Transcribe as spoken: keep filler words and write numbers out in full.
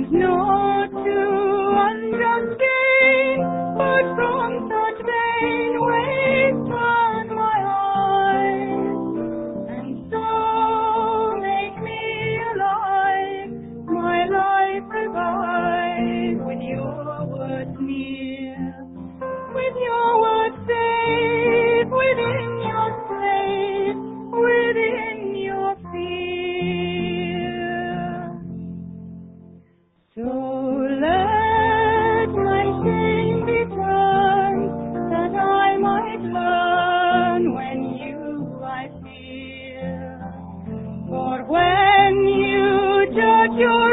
and not to unjust gain, but from such vain ways turn my eyes, and so make me alive, my life revive, with your words near, with your words safe, within your slave, within your fear. So let my shame be turned, that I might learn when you I fear. For when you judge your